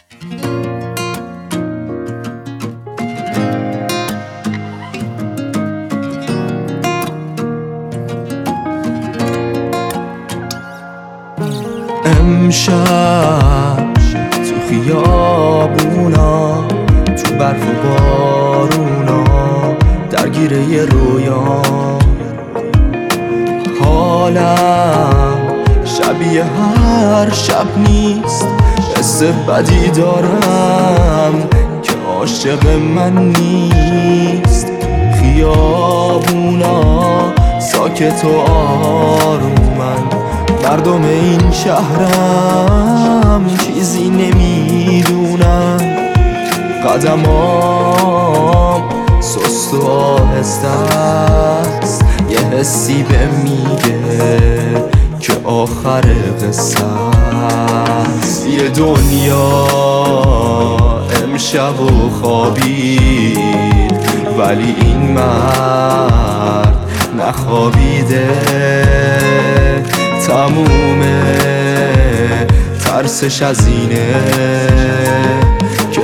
امشب تو خیابونا، تو برف و بارونا، درگیر یه رویام. حالم شبیه هر شب نیست، حس بدی دارم که عاشق من نیست. خیابونا ساکت و آرومن، مردم این شهرم چیزی نمیدونن. قدمام سست و آهسته است، یه حسی به میگه که آخر قصه است. یه دنیا امشب و خوابید، ولی این مرد نخوابیده. تمومه ترسش از اینه که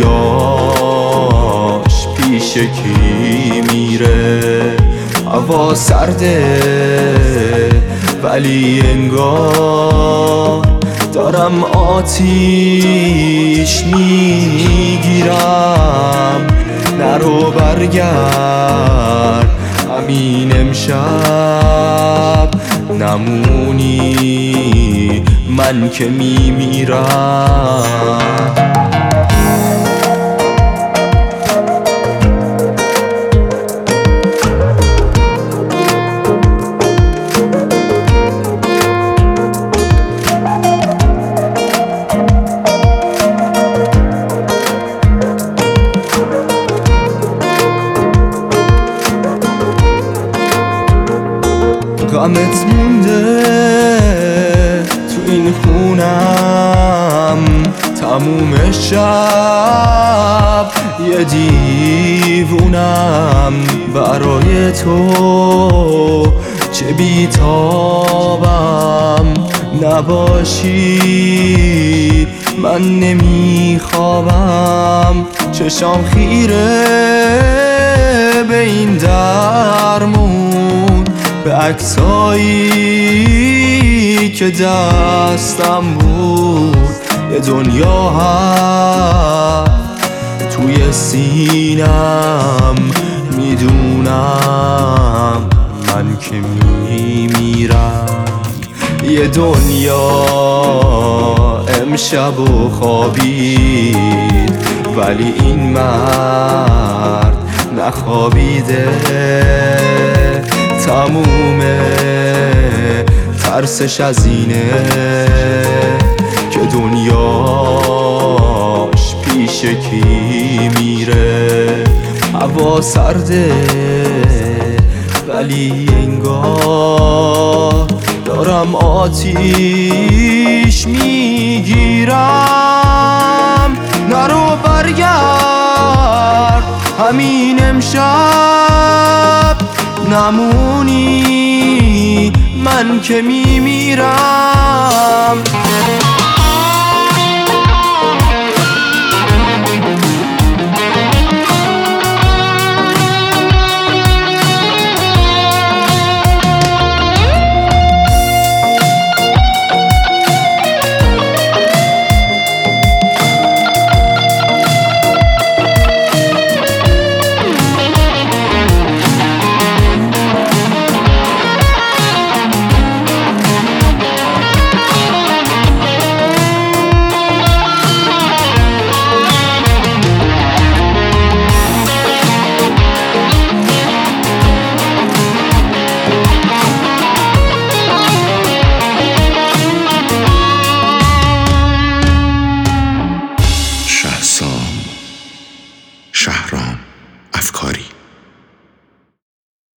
دنیاش پیش کی میره. هوا سرده ولی انگار دارم آتیش میگیرم. نرو برگرد همین امشب، نمونی من که میمیرم. غمت مونده تو این خونم، تموم شب یه دیوونم. برای تو چه بیتابم، نباشی من نمیخوابم. چشام خیره به این درمون، به عکسایی که دستم بود. یه دنیا هست توی سینم، میدونم من که میمیرم. یه دنیا امشب و خوابید، ولی این مرد نخوابیده. تمومه ترسش از اینه که دنیاش پیش کی میره. هوا سرده ولی انگار دارم آتیش میگیرم. نرو برگرد همین امشب، نمونی من که میمیرم.